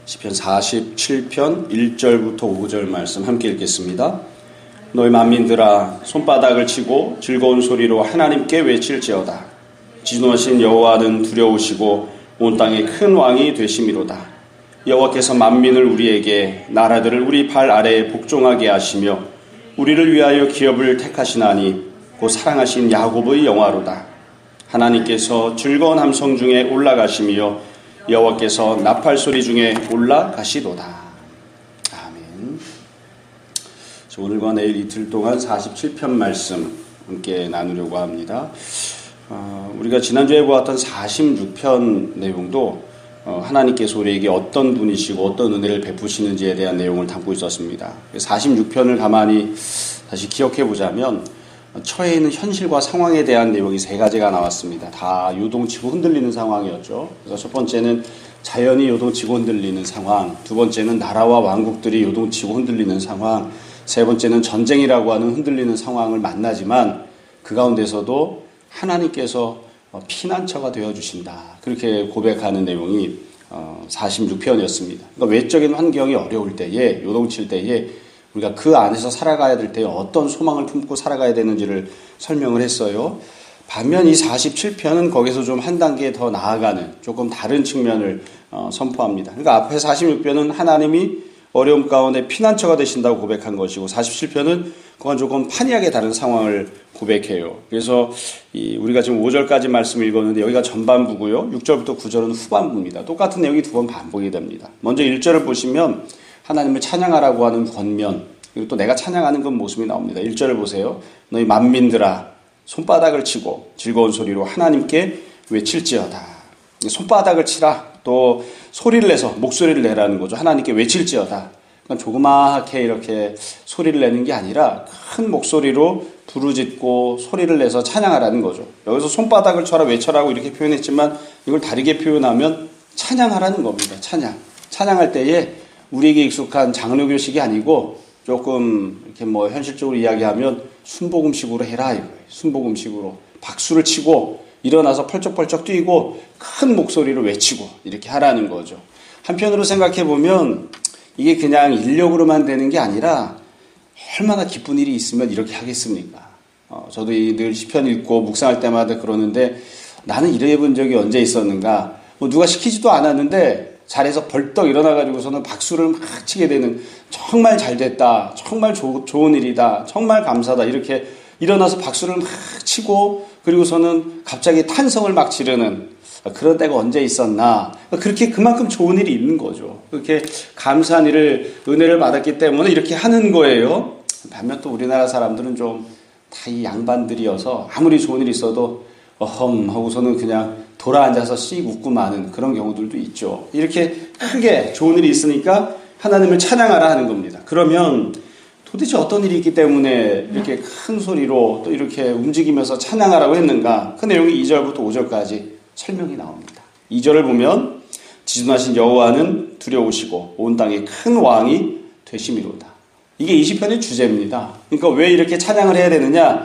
시편 47편 1절부터 5절 말씀 함께 읽겠습니다. 너희 만민들아 손바닥을 치고 즐거운 소리로 하나님께 외칠지어다. 지존하신 여호와는 두려우시고 온 땅의 큰 왕이 되심이로다. 여호와께서 만민을 우리에게 나라들을 우리 발 아래에 복종하게 하시며 우리를 위하여 기업을 택하시나니 곧 사랑하신 야곱의 영화로다. 하나님께서 즐거운 함성 중에 올라가시며 여호와께서 나팔 소리 중에 올라가시도다. 아멘. 오늘과 내일 이틀 동안 47편 말씀 함께 나누려고 합니다. 우리가 지난주에 보았던 46편 내용도 하나님께서 우리에게 어떤 분이시고 어떤 은혜를 베푸시는지에 대한 내용을 담고 있었습니다. 46편을 가만히 다시 기억해 보자면 처해 있는 현실과 상황에 대한 내용이 세 가지가 나왔습니다. 다 요동치고 흔들리는 상황이었죠. 그래서 첫 번째는 자연이 요동치고 흔들리는 상황, 두 번째는 나라와 왕국들이 요동치고 흔들리는 상황, 세 번째는 전쟁이라고 하는 흔들리는 상황을 만나지만 그 가운데서도 하나님께서 피난처가 되어주신다. 그렇게 고백하는 내용이 46편이었습니다. 그러니까 외적인 환경이 어려울 때에, 요동칠 때에 우리가 그 안에서 살아가야 될 때 어떤 소망을 품고 살아가야 되는지를 설명을 했어요. 반면 이 47편은 거기서 좀 한 단계 더 나아가는 조금 다른 측면을 선포합니다. 그러니까 앞에 46편은 하나님이 어려움 가운데 피난처가 되신다고 고백한 것이고 47편은 그건 조금 판이하게 다른 상황을 고백해요. 그래서 우리가 지금 5절까지 말씀을 읽었는데 여기가 전반부고요. 6절부터 9절은 후반부입니다. 똑같은 내용이 두 번 반복이 됩니다. 먼저 1절을 보시면 하나님을 찬양하라고 하는 권면, 그리고 또 내가 찬양하는 그 모습이 나옵니다. 1절을 보세요. 너희 만민들아 손바닥을 치고 즐거운 소리로 하나님께 외칠지어다. 손바닥을 치라. 또 소리를 내서 목소리를 내라는 거죠. 하나님께 외칠지어다. 그러니까 조그맣게 이렇게 소리를 내는 게 아니라 큰 목소리로 부르짖고 소리를 내서 찬양하라는 거죠. 여기서 손바닥을 쳐라 외쳐라고 이렇게 표현했지만 이걸 다르게 표현하면 찬양하라는 겁니다. 찬양할 때에 우리에게 익숙한 장로교식이 아니고 조금 이렇게 현실적으로 이야기하면 순복음식으로 해라 이거예요. 순복음식으로 박수를 치고 일어나서 펄쩍펄쩍 뛰고 큰 목소리로 외치고 이렇게 하라는 거죠. 한편으로 생각해 보면 이게 그냥 인력으로만 되는 게 아니라 얼마나 기쁜 일이 있으면 이렇게 하겠습니까? 저도 늘 시편 읽고 묵상할 때마다 그러는데 나는 이래 본 적이 언제 있었는가? 누가 시키지도 않았는데 자리에서 벌떡 일어나가지고서는 박수를 막 치게 되는 정말 잘 됐다. 정말 좋은 일이다. 정말 감사다. 이렇게 일어나서 박수를 막 치고 그리고서는 갑자기 탄성을 막 지르는 그런 때가 언제 있었나. 그렇게 그만큼 좋은 일이 있는 거죠. 그렇게 감사한 일을 은혜를 받았기 때문에 이렇게 하는 거예요. 반면 또 우리나라 사람들은 좀 다 이 양반들이어서 아무리 좋은 일이 있어도 어흠 하고서는 그냥 돌아앉아서 씩 웃고 마는 그런 경우들도 있죠. 이렇게 크게 좋은 일이 있으니까 하나님을 찬양하라 하는 겁니다. 그러면 도대체 어떤 일이 있기 때문에 이렇게 큰 소리로 또 이렇게 움직이면서 찬양하라고 했는가? 그 내용이 2절부터 5절까지 설명이 나옵니다. 2절을 보면 지존하신 여호와는 두려우시고 온 땅에 큰 왕이 되심이로다. 이게 20편의 주제입니다. 그러니까 왜 이렇게 찬양을 해야 되느냐?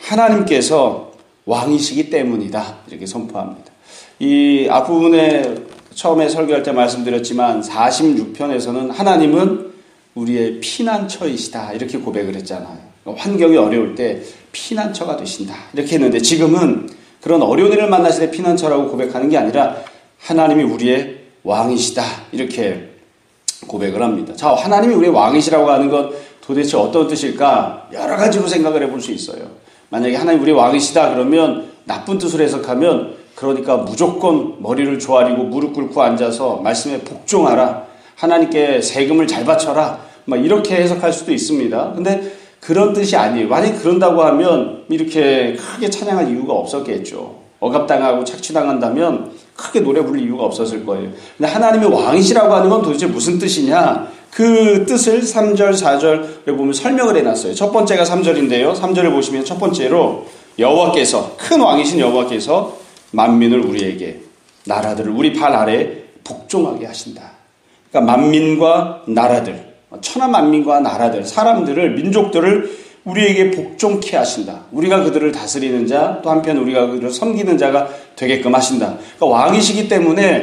하나님께서 왕이시기 때문이다. 이렇게 선포합니다. 이 앞부분에 처음에 설교할 때 말씀드렸지만 46편에서는 하나님은 우리의 피난처이시다. 이렇게 고백을 했잖아요. 환경이 어려울 때 피난처가 되신다. 이렇게 했는데 지금은 그런 어려운 일을 만나실 때 피난처라고 고백하는 게 아니라 하나님이 우리의 왕이시다. 이렇게 고백을 합니다. 자, 하나님이 우리의 왕이시라고 하는 건 도대체 어떤 뜻일까? 여러 가지로 생각을 해볼 수 있어요. 만약에 하나님 우리 왕이시다 그러면 나쁜 뜻으로 해석하면 그러니까 무조건 머리를 조아리고 무릎 꿇고 앉아서 말씀에 복종하라. 하나님께 세금을 잘 바쳐라. 막 이렇게 해석할 수도 있습니다. 근데 그런 뜻이 아니에요. 만약에 그런다고 하면 이렇게 크게 찬양할 이유가 없었겠죠. 억압당하고 착취당한다면 크게 노래 부를 이유가 없었을 거예요. 근데 하나님이 왕이시라고 하는 건 도대체 무슨 뜻이냐? 그 뜻을 3절, 4절에 보면 설명을 해놨어요. 첫 번째가 3절인데요. 3절을 보시면 첫 번째로 여호와께서, 큰 왕이신 여호와께서 만민을 우리에게, 나라들을 우리 발 아래에 복종하게 하신다. 그러니까 만민과 나라들, 천하 만민과 나라들, 사람들을, 민족들을 우리에게 복종케 하신다. 우리가 그들을 다스리는 자, 또 한편 우리가 그들을 섬기는 자가 되게끔 하신다. 그러니까 왕이시기 때문에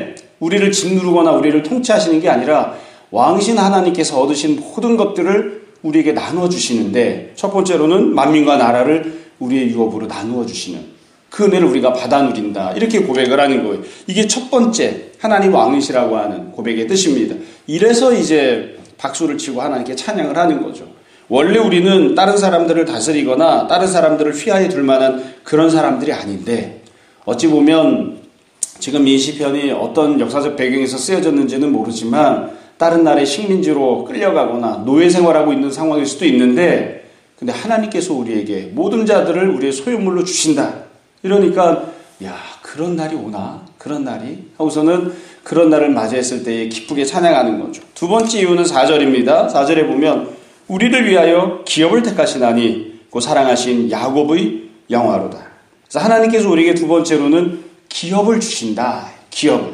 우리를 짓누르거나 우리를 통치하시는 게 아니라 왕이신 하나님께서 얻으신 모든 것들을 우리에게 나누어 주시는데, 첫 번째로는 만민과 나라를 우리의 유업으로 나누어 주시는 그 은혜를 우리가 받아 누린다, 이렇게 고백을 하는 거예요. 이게 첫 번째 하나님 왕이시라고 하는 고백의 뜻입니다. 이래서 이제 박수를 치고 하나님께 찬양을 하는 거죠. 원래 우리는 다른 사람들을 다스리거나 다른 사람들을 휘하에 둘 만한 그런 사람들이 아닌데, 어찌 보면 지금 이 시편이 어떤 역사적 배경에서 쓰여졌는지는 모르지만 다른 나라의 식민지로 끌려가거나 노예 생활하고 있는 상황일 수도 있는데, 근데 하나님께서 우리에게 모든 자들을 우리의 소유물로 주신다. 이러니까 야, 그런 날이 오나? 그런 날이? 하고서는 그런 날을 맞이했을 때에 기쁘게 찬양하는 거죠. 두 번째 이유는 4절입니다. 4절에 보면 우리를 위하여 기업을 택하시나니 그 사랑하신 야곱의 영화로다. 그래서 하나님께서 우리에게 두 번째로는 기업을 주신다. 기업을.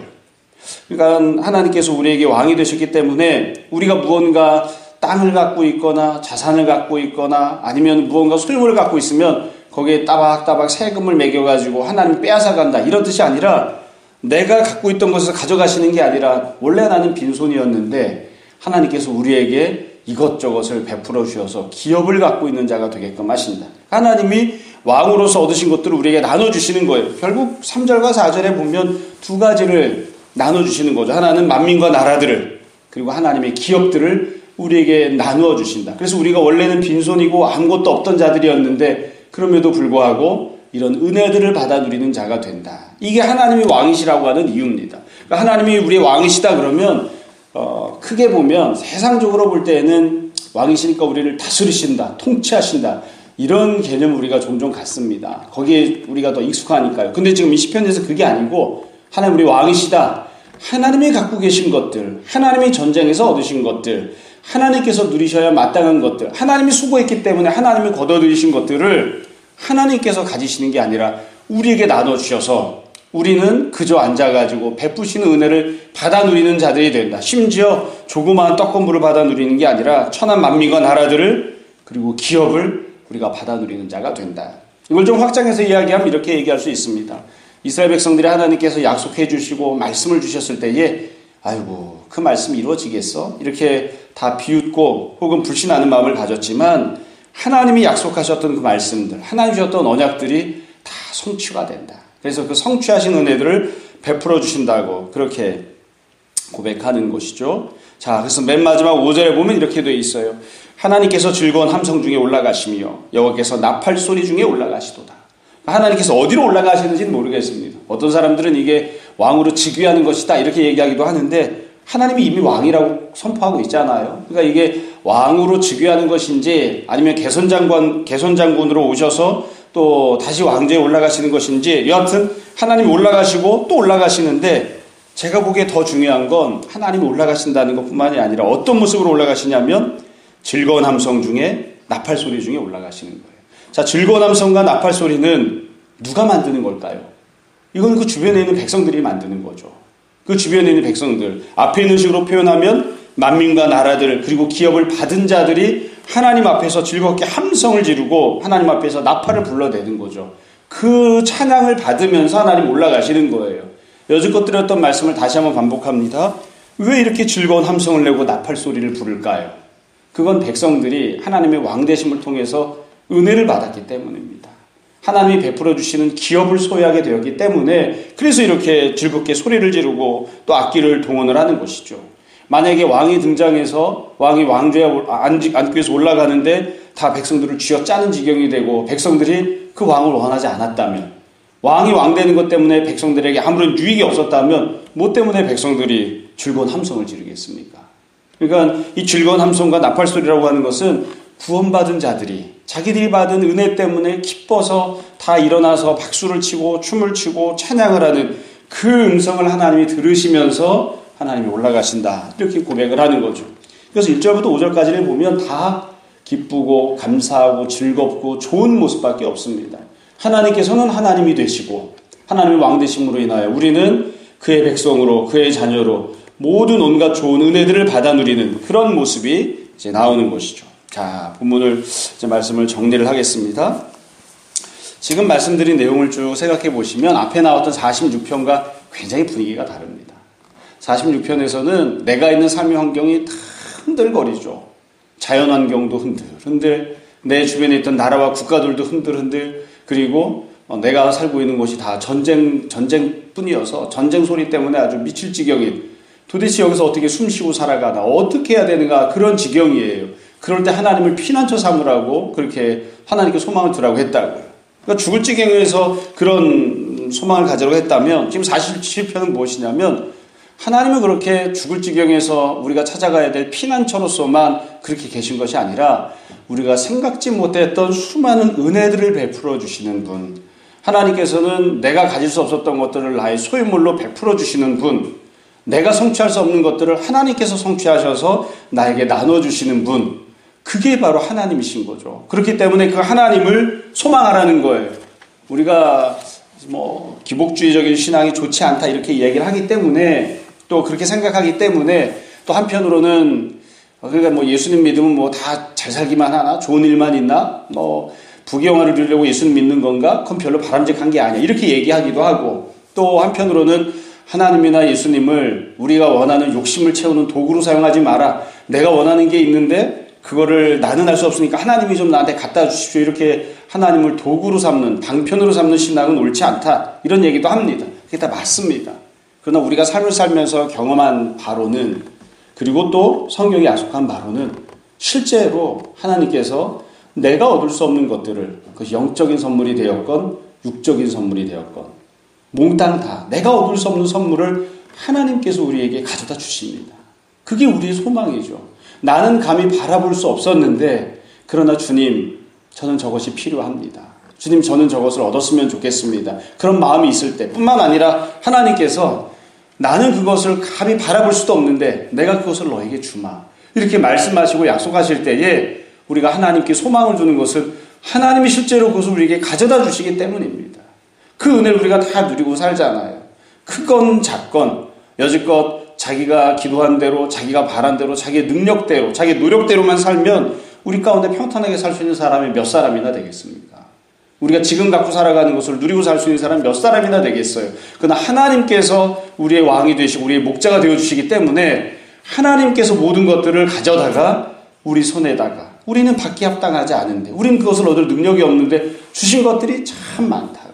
그러니까 하나님께서 우리에게 왕이 되셨기 때문에 우리가 무언가 땅을 갖고 있거나 자산을 갖고 있거나 아니면 무언가 소유물을 갖고 있으면 거기에 따박따박 세금을 매겨가지고 하나님이 빼앗아간다, 이런 뜻이 아니라 내가 갖고 있던 것을 가져가시는 게 아니라 원래 나는 빈손이었는데 하나님께서 우리에게 이것저것을 베풀어 주셔서 기업을 갖고 있는 자가 되게끔 하신다. 하나님이 왕으로서 얻으신 것들을 우리에게 나눠주시는 거예요. 결국 3절과 4절에 보면 두 가지를 나눠주시는 거죠. 하나는 만민과 나라들을, 그리고 하나님의 기업들을 우리에게 나누어 주신다. 그래서 우리가 원래는 빈손이고 아무것도 없던 자들이었는데 그럼에도 불구하고 이런 은혜들을 받아 누리는 자가 된다. 이게 하나님이 왕이시라고 하는 이유입니다. 그러니까 하나님이 우리의 왕이시다 그러면 크게 보면 세상적으로 볼 때는 왕이시니까 우리를 다스리신다, 통치하신다, 이런 개념을 우리가 종종 갖습니다. 거기에 우리가 더 익숙하니까요. 근데 지금 이 시편에서 그게 아니고 하나님 우리 왕이시다. 하나님이 갖고 계신 것들, 하나님이 전쟁에서 얻으신 것들, 하나님께서 누리셔야 마땅한 것들, 하나님이 수고했기 때문에 하나님이 거둬들이신 것들을 하나님께서 가지시는 게 아니라 우리에게 나눠주셔서 우리는 그저 앉아가지고 베푸시는 은혜를 받아 누리는 자들이 된다. 심지어 조그마한 떡건물을 받아 누리는 게 아니라 천한 만민과 나라들을, 그리고 기업을 우리가 받아 누리는 자가 된다. 이걸 좀 확장해서 이야기하면 이렇게 얘기할 수 있습니다. 이스라엘 백성들이 하나님께서 약속해 주시고 말씀을 주셨을 때에 아이고 그 말씀이 이루어지겠어? 이렇게 다 비웃고 혹은 불신하는 마음을 가졌지만 하나님이 약속하셨던 그 말씀들, 하나님 주셨던 언약들이 다 성취가 된다. 그래서 그 성취하신 은혜들을 베풀어 주신다고 그렇게 고백하는 것이죠. 자, 그래서 맨 마지막 5절에 보면 이렇게 되어 있어요. 하나님께서 즐거운 함성 중에 올라가시며 여호와께서 나팔 소리 중에 올라가시도다. 하나님께서 어디로 올라가시는지는 모르겠습니다. 어떤 사람들은 이게 왕으로 즉위하는 것이다 이렇게 얘기하기도 하는데 하나님이 이미 왕이라고 선포하고 있잖아요. 그러니까 이게 왕으로 즉위하는 것인지 아니면 개선장군으로 오셔서 또 다시 왕좌에 올라가시는 것인지, 여하튼 하나님이 올라가시고 또 올라가시는데 제가 보기에 더 중요한 건 하나님이 올라가신다는 것뿐만이 아니라 어떤 모습으로 올라가시냐면 즐거운 함성 중에 나팔 소리 중에 올라가시는 거예요. 자, 즐거운 함성과 나팔 소리는 누가 만드는 걸까요? 이건 그 주변에 있는 백성들이 만드는 거죠. 그 주변에 있는 백성들, 앞에 있는 식으로 표현하면 만민과 나라들 그리고 기업을 받은 자들이 하나님 앞에서 즐겁게 함성을 지르고 하나님 앞에서 나팔을 불러대는 거죠. 그 찬양을 받으면서 하나님 올라가시는 거예요. 여지껏 드렸던 말씀을 다시 한번 반복합니다. 왜 이렇게 즐거운 함성을 내고 나팔 소리를 부를까요? 그건 백성들이 하나님의 왕되심을 통해서 은혜를 받았기 때문입니다. 하나님이 베풀어 주시는 기업을 소유하게 되었기 때문에 그래서 이렇게 즐겁게 소리를 지르고 또 악기를 동원을 하는 것이죠. 만약에 왕이 등장해서 왕이 왕좌에 앉기 위해서 올라가는데 다 백성들을 쥐어짜는 지경이 되고 백성들이 그 왕을 원하지 않았다면, 왕이 왕되는 것 때문에 백성들에게 아무런 유익이 없었다면 뭐 때문에 백성들이 즐거운 함성을 지르겠습니까? 그러니까 이 즐거운 함성과 나팔 소리라고 하는 것은 구원받은 자들이 자기들이 받은 은혜 때문에 기뻐서 다 일어나서 박수를 치고 춤을 추고 찬양을 하는 그 음성을 하나님이 들으시면서 하나님이 올라가신다 이렇게 고백을 하는 거죠. 그래서 1절부터 5절까지를 보면 다 기쁘고 감사하고 즐겁고 좋은 모습밖에 없습니다. 하나님께서는 하나님이 되시고 하나님의 왕되심으로 인하여 우리는 그의 백성으로 그의 자녀로 모든 온갖 좋은 은혜들을 받아 누리는 그런 모습이 이제 나오는 것이죠. 자, 본문을 이제 말씀을 정리를 하겠습니다. 지금 말씀드린 내용을 쭉 생각해 보시면 앞에 나왔던 46편과 굉장히 분위기가 다릅니다. 46편에서는 내가 있는 삶의 환경이 다 흔들거리죠. 자연 환경도 흔들, 내 주변에 있던 나라와 국가들도 흔들, 그리고 내가 살고 있는 곳이 다 전쟁뿐이어서 전쟁 소리 때문에 아주 미칠 지경인, 도대체 여기서 어떻게 숨쉬고 살아가나, 어떻게 해야 되는가, 그런 지경이에요. 그럴 때 하나님을 피난처 삼으라고 그렇게 하나님께 소망을 두라고 했다고요. 그러니까 죽을 지경에서 그런 소망을 가지라고 했다면, 지금 47편은 무엇이냐면 하나님은 그렇게 죽을 지경에서 우리가 찾아가야 될 피난처로서만 그렇게 계신 것이 아니라 우리가 생각지 못했던 수많은 은혜들을 베풀어 주시는 분, 하나님께서는 내가 가질 수 없었던 것들을 나의 소유물로 베풀어 주시는 분, 내가 성취할 수 없는 것들을 하나님께서 성취하셔서 나에게 나눠주시는 분, 그게 바로 하나님이신 거죠. 그렇기 때문에 그 하나님을 소망하라는 거예요. 우리가 기복주의적인 신앙이 좋지 않다 이렇게 얘기를 하기 때문에, 또 그렇게 생각하기 때문에, 또 한편으로는 그러니까 예수님 믿으면 다 잘 살기만 하나, 좋은 일만 있나, 부귀영화를 누리려고 예수님 믿는 건가, 그건 별로 바람직한 게 아니야, 이렇게 얘기하기도 하고, 또 한편으로는 하나님이나 예수님을 우리가 원하는 욕심을 채우는 도구로 사용하지 마라. 내가 원하는 게 있는데 그거를 나는 할 수 없으니까 하나님이 좀 나한테 갖다 주십시오, 이렇게 하나님을 도구로 삼는, 방편으로 삼는 신앙은 옳지 않다, 이런 얘기도 합니다. 그게 다 맞습니다. 그러나 우리가 삶을 살면서 경험한 바로는, 그리고 또 성경이 약속한 바로는, 실제로 하나님께서 내가 얻을 수 없는 것들을, 그것이 영적인 선물이 되었건 육적인 선물이 되었건 몽땅 다 내가 얻을 수 없는 선물을 하나님께서 우리에게 가져다 주십니다. 그게 우리의 소망이죠. 나는 감히 바라볼 수 없었는데, 그러나 주님, 저는 저것이 필요합니다. 주님, 저는 저것을 얻었으면 좋겠습니다. 그런 마음이 있을 때 뿐만 아니라 하나님께서 나는 그것을 감히 바라볼 수도 없는데 내가 그것을 너에게 주마, 이렇게 말씀하시고 약속하실 때에 우리가 하나님께 소망을 두는 것은 하나님이 실제로 그것을 우리에게 가져다 주시기 때문입니다. 그 은혜를 우리가 다 누리고 살잖아요. 크건 작건 여지껏 자기가 기도한 대로, 자기가 바란 대로, 자기의 능력대로, 자기의 노력대로만 살면 우리 가운데 평탄하게 살 수 있는 사람이 몇 사람이나 되겠습니까? 우리가 지금 갖고 살아가는 것을 누리고 살 수 있는 사람이 몇 사람이나 되겠어요? 그러나 하나님께서 우리의 왕이 되시고 우리의 목자가 되어주시기 때문에 하나님께서 모든 것들을 가져다가 우리 손에다가, 우리는 받기 합당하지 않은데, 우리는 그것을 얻을 능력이 없는데 주신 것들이 참 많다고요.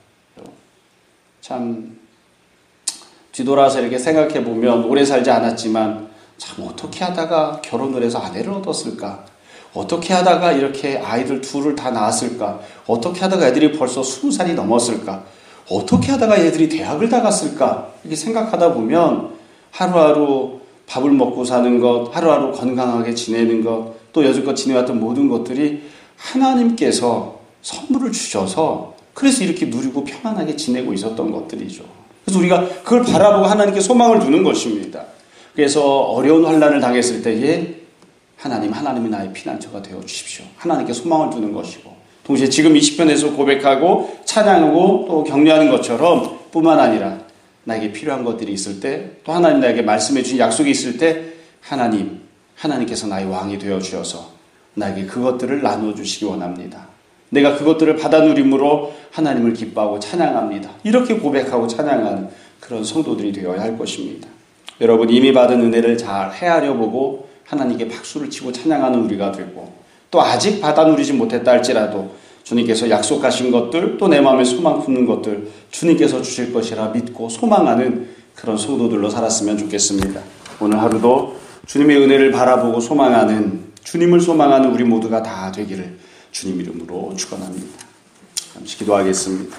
참 뒤돌아서 이렇게 생각해 보면 오래 살지 않았지만 참 어떻게 하다가 결혼을 해서 아내를 얻었을까? 어떻게 하다가 이렇게 아이들 둘을 다 낳았을까? 어떻게 하다가 애들이 벌써 20살이 넘었을까? 어떻게 하다가 애들이 대학을 다 갔을까? 이렇게 생각하다 보면 하루하루 밥을 먹고 사는 것, 하루하루 건강하게 지내는 것, 또 여지껏 지내왔던 모든 것들이 하나님께서 선물을 주셔서 그래서 이렇게 누리고 평안하게 지내고 있었던 것들이죠. 그래서 우리가 그걸 바라보고 하나님께 소망을 두는 것입니다. 그래서 어려운 환난을 당했을 때에 하나님이 나의 피난처가 되어 주십시오, 하나님께 소망을 두는 것이고, 동시에 지금 20편에서 고백하고 찬양하고 또 격려하는 것처럼 뿐만 아니라 나에게 필요한 것들이 있을 때, 또 하나님 나에게 말씀해 주신 약속이 있을 때 하나님께서 나의 왕이 되어 주셔서 나에게 그것들을 나누어 주시기 원합니다. 내가 그것들을 받아 누림으로 하나님을 기뻐하고 찬양합니다. 이렇게 고백하고 찬양하는 그런 성도들이 되어야 할 것입니다. 여러분, 이미 받은 은혜를 잘 헤아려 보고 하나님께 박수를 치고 찬양하는 우리가 되고, 또 아직 받아 누리지 못했다 할지라도 주님께서 약속하신 것들, 또 내 마음에 소망 품는 것들 주님께서 주실 것이라 믿고 소망하는 그런 성도들로 살았으면 좋겠습니다. 오늘 하루도 주님의 은혜를 바라보고 소망하는, 주님을 소망하는 우리 모두가 다 되기를 주님 이름으로 축원합니다. 잠시 기도하겠습니다.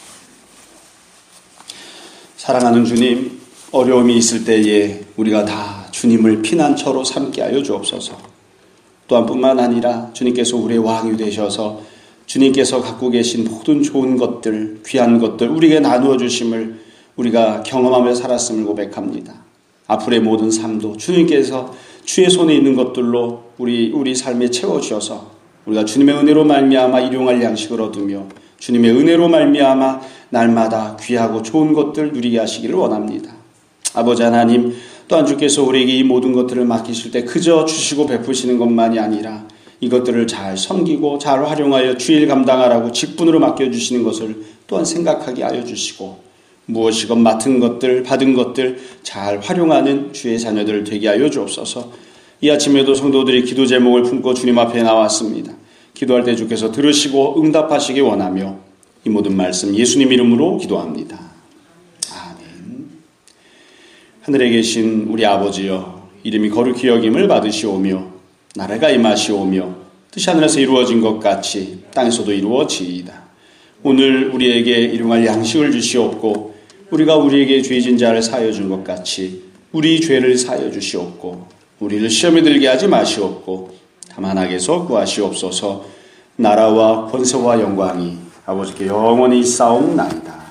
사랑하는 주님, 어려움이 있을 때에 우리가 다 주님을 피난처로 삼게 하여 주옵소서. 또한 뿐만 아니라 주님께서 우리의 왕이 되셔서 주님께서 갖고 계신 모든 좋은 것들, 귀한 것들 우리에게 나누어 주심을 우리가 경험하며 살았음을 고백합니다. 앞으로의 모든 삶도 주님께서 주의 손에 있는 것들로 우리 삶에 채워주셔서 우리가 주님의 은혜로 말미암아 일용할 양식을 얻으며 주님의 은혜로 말미암아 날마다 귀하고 좋은 것들 누리게 하시기를 원합니다. 아버지 하나님, 또한 주께서 우리에게 이 모든 것들을 맡기실 때 그저 주시고 베푸시는 것만이 아니라 이것들을 잘 섬기고 잘 활용하여 주일 감당하라고 직분으로 맡겨주시는 것을 또한 생각하게 하여 주시고, 무엇이건 맡은 것들, 받은 것들 잘 활용하는 주의 자녀들 되게 하여 주옵소서. 이 아침에도 성도들이 기도 제목을 품고 주님 앞에 나왔습니다. 기도할 때 주께서 들으시고 응답하시기 원하며 이 모든 말씀 예수님 이름으로 기도합니다. 아멘. 하늘에 계신 우리 아버지여, 이름이 거룩히 여김을 받으시오며 나라가 임하시오며 뜻이 하늘에서 이루어진 것 같이 땅에서도 이루어지이다. 오늘 우리에게 일용할 양식을 주시옵고 우리가 우리에게 죄진 자를 사하여 준 것 같이 우리 죄를 사하여 주시옵고 우리를 시험에 들게 하지 마시옵고 다만 악에서 구하시옵소서. 나라와 권세와 영광이 아버지께 영원히 있사옵나이다.